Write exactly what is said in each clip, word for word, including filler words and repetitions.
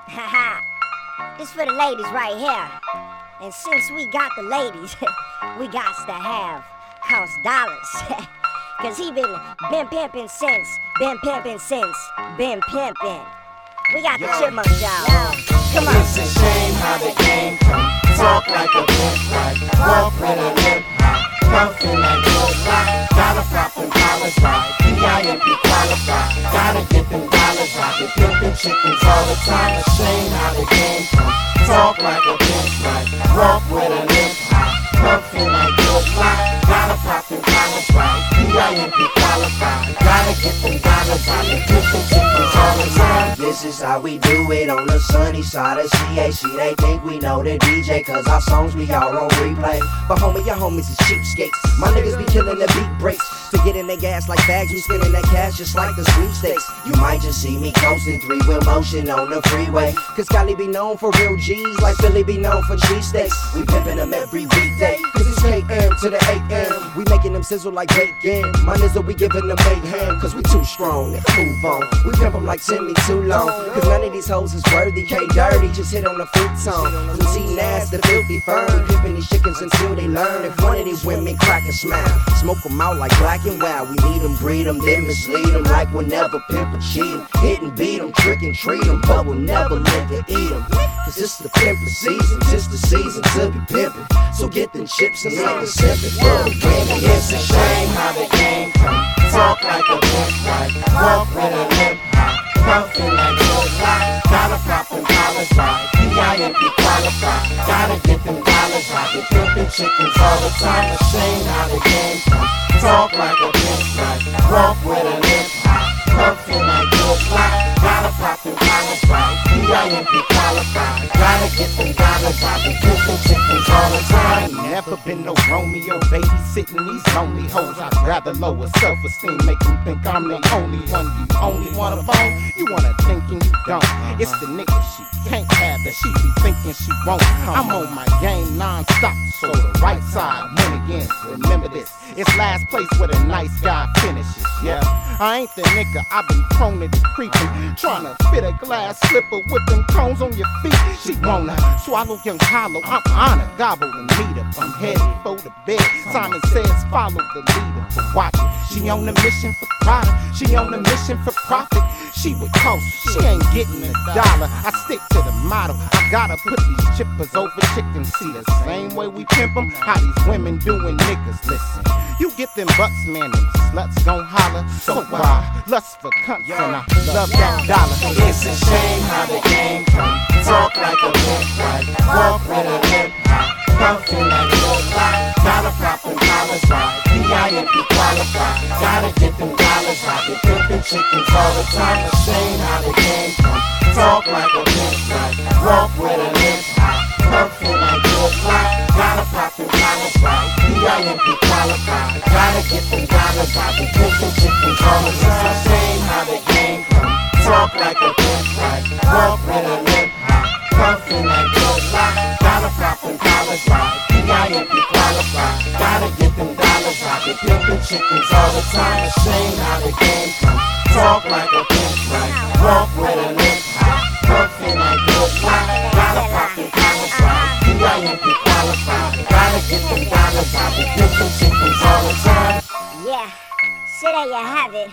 Haha, this for the ladies right here. And since we got the ladies, we got to have Cost Dollars. Cause he been been pimping since, been pimping since, been pimping. We got Yo. the chipmunks, y'all. Yo. Come on. It's a shame how the game come. Talk like a pimp, like walk with a limp hop. Puffin' like good rock. Gotta pop them collars right. P I M P qualified. Gotta get them dollars right. They pimpin' chickens all the time. A shame how the game come. Talk like a pimp, like walk with a limp hop. Puffin' like good rock. Gotta pop them collars right. P I M P qualified. Gotta get them dollars right. They pimpin' chickens all the time. This is how we do it on the sunny side of C A C. They think we know the D J, cause our songs we all on replay. But homie, your homies is cheapskates. My niggas be killing the beat breaks. To get in their gas like bags, we spending that cash just like the sweepstakes. You might just see me coasting three-wheel motion on the freeway. Cause Cali be known for real G's, like Philly be known for cheesesteaks. We pimpin' them every weekday, cause it's K M to the A M. We making them sizzle like bacon. My nizzle, we giving them mayhem, cause we too strong. Move on, we pimp them like send me too long. Cause none of these hoes is worthy. K Dirty just hit on the futon. From T Nas to Filthy Fern, pimpin' these chickens until they learn. If one of these women crack a smile, smoke them out like black and wild. We lead them, breed them, then mislead them like we'll never pimp or cheat them. Hit and beat them, trick and treat them, but we'll never live to eat them. Cause it's the pimpin' season, just the season to be pimpin'. So get them chips and make a sippin' for the women. It's a shame how the game come. Talk like a pimp, like walk with a limp hop. Puffin' like good rock. Gotta pop them collars right. P I M P qualified. Gotta get them dollars right. They pimpin' chickens all the time. A shame how the game come. Talk like a pimp, like walk with a limp hop. Puffin' like good rock. Gotta pop them collars right. P I M P qualified. Gotta get them dollars right. They pimpin' chickens all the time. Never been no Romeo, babysitting these lonely hoes. I'd rather lower self-esteem, make them think I'm the only one. You only wanna bone, you wanna think and you don't. It's the nigga she can't have that she be thinking she won't. I'm on my game non-stop, so the right side win again. Remember this, it's last place where the nice guy finishes. Yeah, I ain't the nigga, I've been prone to the creeping, trying to fit a glass slipper with them cones on your feet. She wanna swallow young hollow, I'm honored, gobble and meet her. I'm headed for the bed. Simon says follow the leader, but watch it. She on a mission for product, she on a mission for profit. She would coast, she ain't getting a dollar. I stick to the motto, I gotta put these chippers over chickens. See the same way we pimp them, how these women doing niggas. Listen, you get them butts, man, them sluts gon' holler. So why lust for cunts and I love that dollar. It's a shame how the game come. Talk like a pimp, like walk with a limp hop. Puffin' like good rock. Gotta pop them collars right. P I M P qualified. Gotta get them dollars right. They pimpin' chickens all the time. A shame how the game come. Talk like a pimp, like walk with a limp hop. Puffin' like good rock. Gotta pop them collars right. P I M P qualified. Gotta get them dollars right. They pimpin' chickens all the time. A shame how the game come. Talk like a pimp, like walk with a limp hop. Puffin' like good rock. Gotta pop them collars right. P I M P qualified. Gotta get them dollars right. They pimpin' chickens all the time. A shame how the game come. Talk like a pimp, like walk with a limp hop. Puffin' like good rock. Gotta pop them collars right. P I M P qualified. Gotta get them dollars right. They pimpin' chickens all the time. Yeah, so there you have it.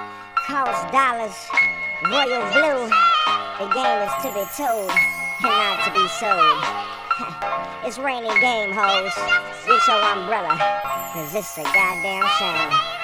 Cost Dollars, Royal Blue. The game is to be told and not to be sold. It's raining game, hoes. Get your umbrella, cause it's a goddamn shame.